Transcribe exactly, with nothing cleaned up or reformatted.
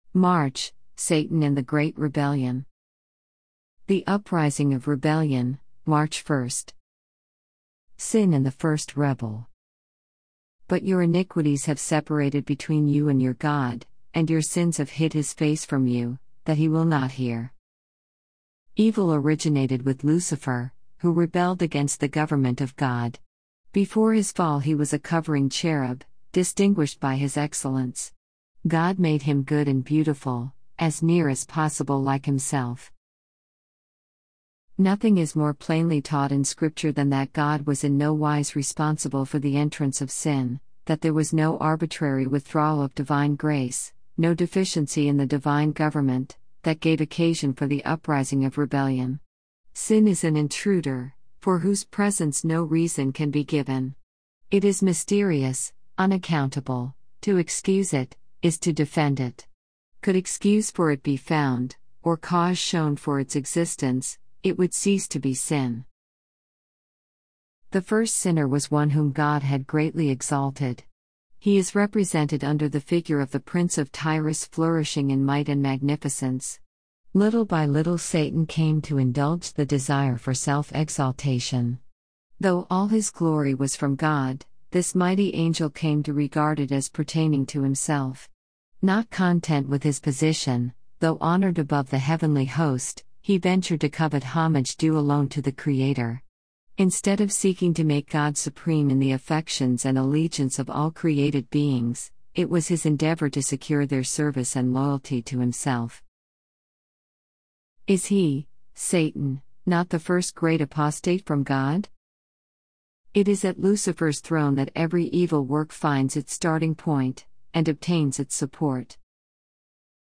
March, Satan and the Great Rebellion. The Uprising of Rebellion, March first. Sin and the First Rebel. But your iniquities have separated between you and your God, and your sins have hid his face from you, that he will not hear. Evil originated with Lucifer, who rebelled against the government of God. Before his fall he was a covering cherub, distinguished by his excellence. God made him good and beautiful, as near as possible like himself. Nothing is more plainly taught in Scripture than that God was in no wise responsible for the entrance of sin, that there was no arbitrary withdrawal of divine grace, no deficiency in the divine government, that gave occasion for the uprising of rebellion. Sin is an intruder, for whose presence no reason can be given. It is mysterious, unaccountable. To excuse it, is to defend it. Could excuse for it be found, or cause shown for its existence, it would cease to be sin. The first sinner was one whom God had greatly exalted. He is represented under the figure of the Prince of Tyrus flourishing in might and magnificence. Little by little Satan came to indulge the desire for self-exaltation. Though all his glory was from God, this mighty angel came to regard it as pertaining to himself. Not content with his position, though honored above the heavenly host, he ventured to covet homage due alone to the Creator. Instead of seeking to make God supreme in the affections and allegiance of all created beings, it was his endeavor to secure their service and loyalty to himself. Is he, Satan, not the first great apostate from God? It is at Lucifer's throne that every evil work finds its starting point, and obtains its support.